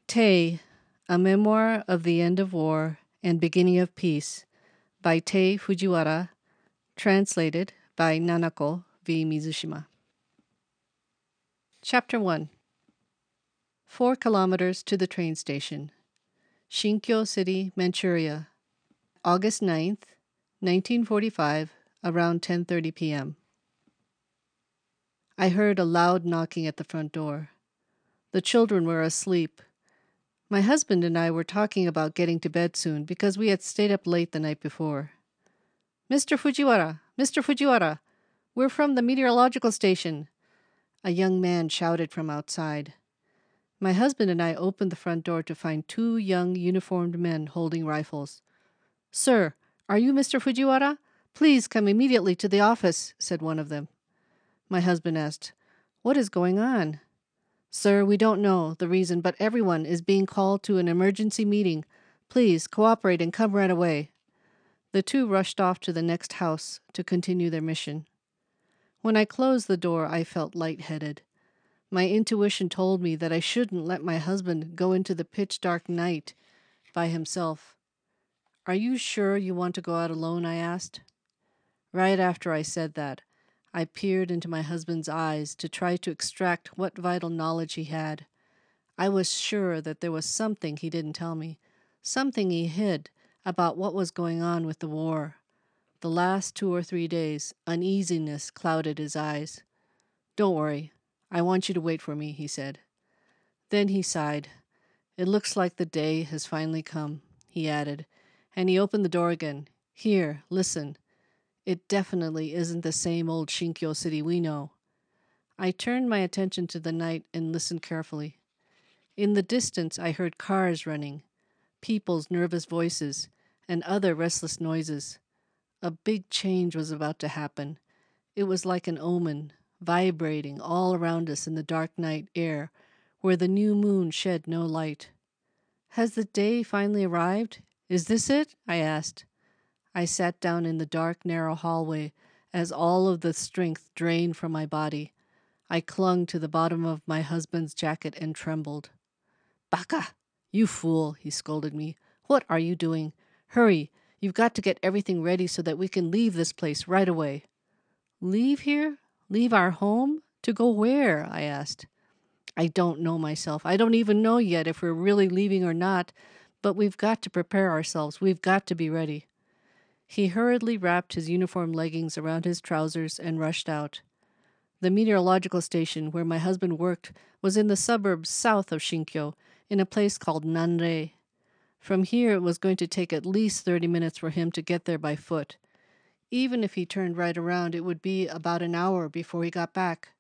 Tei, A Memoir of the End of War and Beginning of Peace by Tei Fujiwara, translated by Nanako v. Mizushima. Chapter 1. 4 kilometers to the train station. Shinkyo City, Manchuria. August 9th, 1945, around 10:30 p.m. I heard a loud knocking at the front door. The children were asleep. My husband and I were talking about getting to bed soon because we had stayed up late the night before. Mr. Fujiwara! Mr. Fujiwara! We're from the meteorological station! A young man shouted from outside. My husband and I opened the front door to find 2 young uniformed men holding rifles. Sir, are you Mr. Fujiwara? Please come immediately to the office, said one of them. My husband asked, What is going on? Sir, we don't know the reason, but everyone is being called to an emergency meeting. Please cooperate and come right away. The 2 rushed off to the next house to continue their mission. When I closed the door, I felt lightheaded. My intuition told me that I shouldn't let my husband go into the pitch-dark night by himself. Are you sure you want to go out alone? I asked. Right after I said that, I peered into my husband's eyes to try to extract what vital knowledge he had. I was sure that there was something he didn't tell me, something he hid about what was going on with the war. The last 2 or 3 days, uneasiness clouded his eyes. Don't worry. I want you to wait for me, he said. Then he sighed. It looks like the day has finally come, he added, and he opened the door again. Here, listen. It definitely isn't the same old Shinkyo City we know. I turned my attention to the night and listened carefully. In the distance, I heard cars running, people's nervous voices, and other restless noises. A big change was about to happen. It was like an omen, vibrating all around us in the dark night air, where the new moon shed no light. Has the day finally arrived? Is this it? I asked. I sat down in the dark, narrow hallway as all of the strength drained from my body. I clung to the bottom of my husband's jacket and trembled. Baka! You fool, he scolded me. What are you doing? Hurry, you've got to get everything ready so that we can leave this place right away. Leave here? Leave our home? To go where? I asked. I don't know myself. I don't even know yet if we're really leaving or not, but we've got to prepare ourselves. We've got to be ready. He hurriedly wrapped his uniform leggings around his trousers and rushed out. The meteorological station where my husband worked was in the suburbs south of Shinkyo, in a place called Nanrei. From here it was going to take at least 30 minutes for him to get there by foot. Even if he turned right around, it would be about an hour before he got back.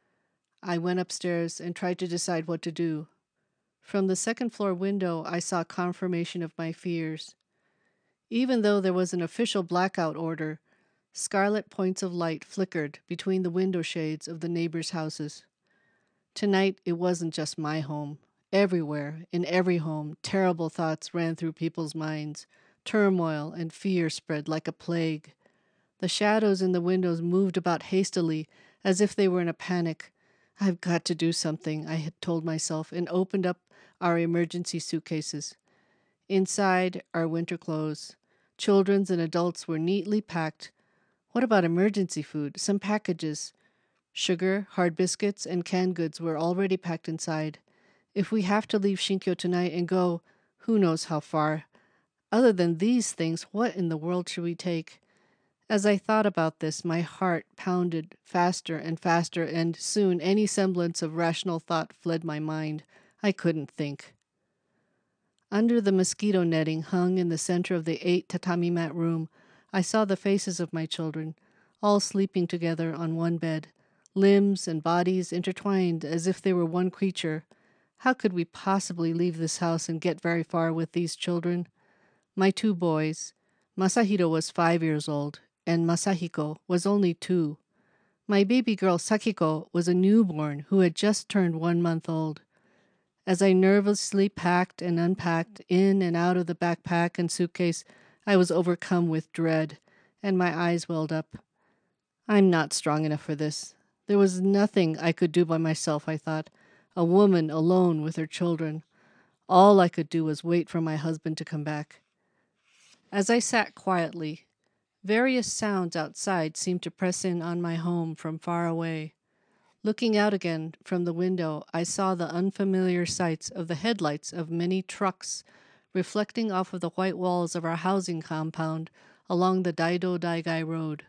I went upstairs and tried to decide what to do. From the second-floor window, I saw confirmation of my fears. Even though there was an official blackout order, scarlet points of light flickered between the window shades of the neighbors' houses. Tonight, it wasn't just my home. Everywhere, in every home, terrible thoughts ran through people's minds. Turmoil and fear spread like a plague. The shadows in the windows moved about hastily, as if they were in a panic. I've got to do something, I had told myself, and opened up our emergency suitcases. Inside, our winter clothes. Children's and adults were neatly packed. What about emergency food? Some packages. Sugar, hard biscuits, and canned goods were already packed inside. If we have to leave Shinkyo tonight and go, who knows how far? Other than these things, what in the world should we take? As I thought about this, my heart pounded faster and faster, and soon any semblance of rational thought fled my mind. I couldn't think. Under the mosquito netting hung in the center of the 8 tatami mat room, I saw the faces of my children, all sleeping together on one bed, limbs and bodies intertwined as if they were one creature. How could we possibly leave this house and get very far with these children? My 2 boys. Masahiro was 5 years old, and Masahiko was only 2. My baby girl Sakiko was a newborn who had just turned 1 month old. As I nervously packed and unpacked in and out of the backpack and suitcase, I was overcome with dread, and my eyes welled up. I'm not strong enough for this. There was nothing I could do by myself, I thought. A woman alone with her children. All I could do was wait for my husband to come back. As I sat quietly, various sounds outside seemed to press in on my home from far away. Looking out again from the window, I saw the unfamiliar sights of the headlights of many trucks reflecting off of the white walls of our housing compound along the Daido Daigai Road.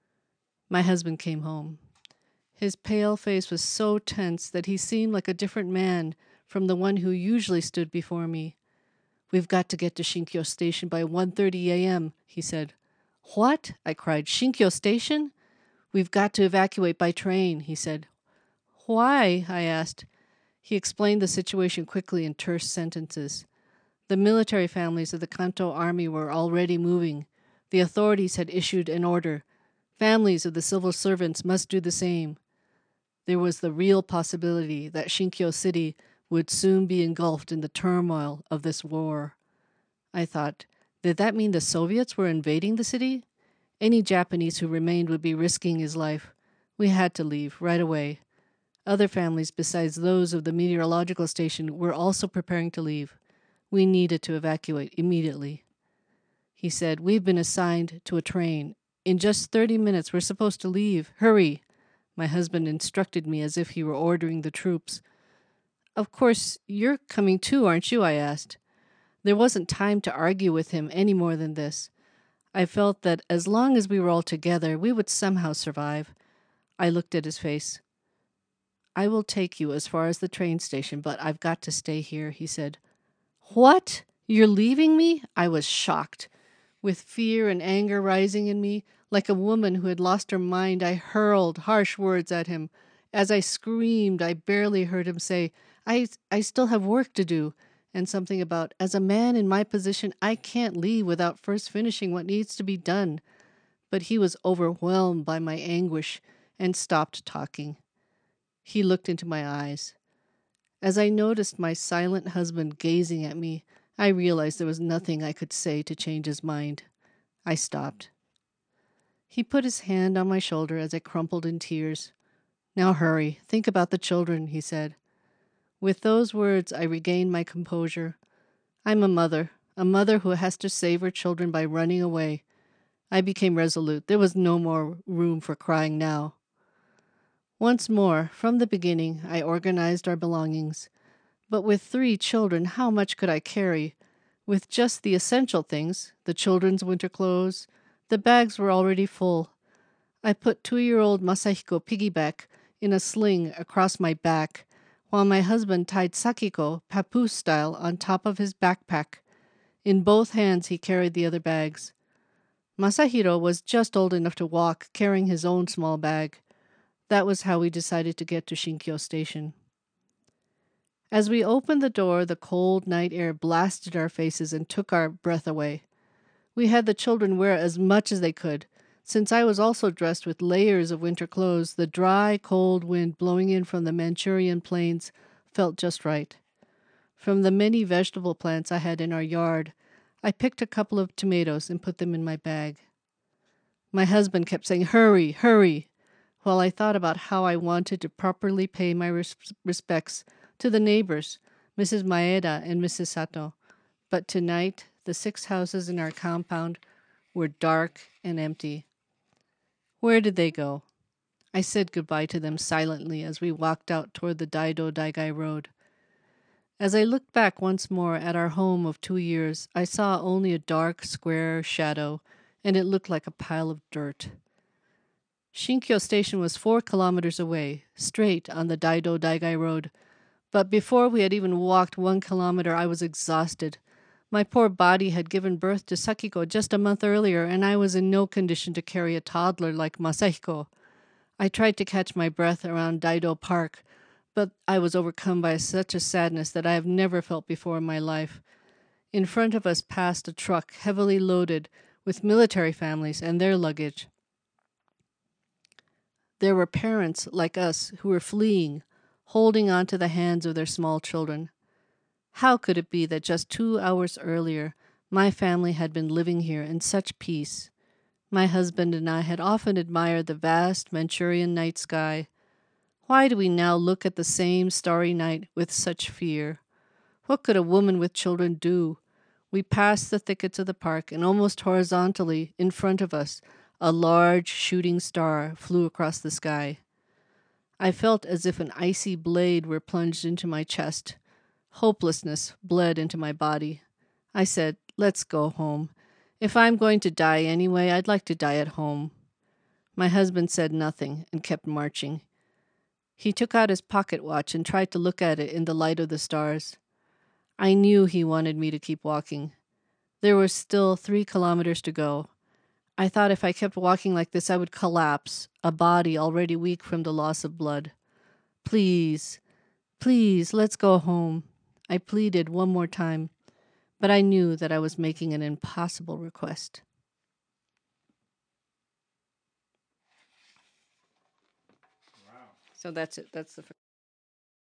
My husband came home. His pale face was so tense that he seemed like a different man from the one who usually stood before me. "We've got to get to Shinkyo Station by 1:30 a.m., he said. "What?" I cried. "Shinkyo Station?" "We've got to evacuate by train," he said. "Why?" I asked. He explained the situation quickly in terse sentences. The military families of the Kanto army were already moving. The authorities had issued an order. Families of the civil servants must do the same. There was the real possibility that Shinkyo City would soon be engulfed in the turmoil of this war. I thought, did that mean the Soviets were invading the city? Any Japanese who remained would be risking his life. We had to leave right away. Other families besides those of the meteorological station were also preparing to leave. We needed to evacuate immediately. He said, "We've been assigned to a train. In just 30 minutes, we're supposed to leave. Hurry." My husband instructed me as if he were ordering the troops. "Of course, you're coming too, aren't you?" I asked. There wasn't time to argue with him any more than this. I felt that as long as we were all together, we would somehow survive. I looked at his face. "I will take you as far as the train station, but I've got to stay here," he said. "What? You're leaving me?" I was shocked. With fear and anger rising in me, like a woman who had lost her mind, I hurled harsh words at him. As I screamed, I barely heard him say, I still have work to do, and something about, as a man in my position, I can't leave without first finishing what needs to be done. But he was overwhelmed by my anguish and stopped talking. He looked into my eyes. As I noticed my silent husband gazing at me, I realized there was nothing I could say to change his mind. I stopped. He put his hand on my shoulder as I crumpled in tears. "Now hurry. Think about the children," he said. With those words, I regained my composure. I'm a mother who has to save her children by running away. I became resolute. There was no more room for crying now. Once more, from the beginning, I organized our belongings. But with 3 children, how much could I carry? With just the essential things, the children's winter clothes, the bags were already full. I put 2-year-old Masahiko piggyback in a sling across my back, while my husband tied Sakiko, papoose style, on top of his backpack. In both hands he carried the other bags. Masahiro was just old enough to walk, carrying his own small bag. That was how we decided to get to Shinkyo Station. As we opened the door, the cold night air blasted our faces and took our breath away. We had the children wear as much as they could. Since I was also dressed with layers of winter clothes, the dry, cold wind blowing in from the Manchurian plains felt just right. From the many vegetable plants I had in our yard, I picked a couple of tomatoes and put them in my bag. My husband kept saying, "Hurry, hurry," while I thought about how I wanted to properly pay my respects to the neighbors, Mrs. Maeda and Mrs. Sato. But tonight, the 6 houses in our compound were dark and empty. Where did they go? I said goodbye to them silently as we walked out toward the Daido Daigai Road. As I looked back once more at our home of 2 years, I saw only a dark, square shadow, and it looked like a pile of dirt. Shinkyo Station was 4 kilometers away, straight on the Daido Daigai Road. But before we had even walked 1 kilometer, I was exhausted. My poor body had given birth to Sakiko just a month earlier, and I was in no condition to carry a toddler like Masahiko. I tried to catch my breath around Daido Park, but I was overcome by such a sadness that I have never felt before in my life. In front of us passed a truck heavily loaded with military families and their luggage. There were parents like us who were fleeing, holding on to the hands of their small children. How could it be that just 2 hours earlier, my family had been living here in such peace? My husband and I had often admired the vast Manchurian night sky. Why do we now look at the same starry night with such fear? What could a woman with children do? We passed the thickets of the park, and almost horizontally in front of us, a large shooting star flew across the sky. I felt as if an icy blade were plunged into my chest. Hopelessness bled into my body. I said, "Let's go home. If I'm going to die anyway, I'd like to die at home." My husband said nothing and kept marching. He took out his pocket watch and tried to look at it in the light of the stars. I knew he wanted me to keep walking. There were still 3 kilometers to go. I thought if I kept walking like this, I would collapse, a body already weak from the loss of blood. "Please, please, let's go home," I pleaded one more time, but I knew that I was making an impossible request. Wow. So that's it. That's the first.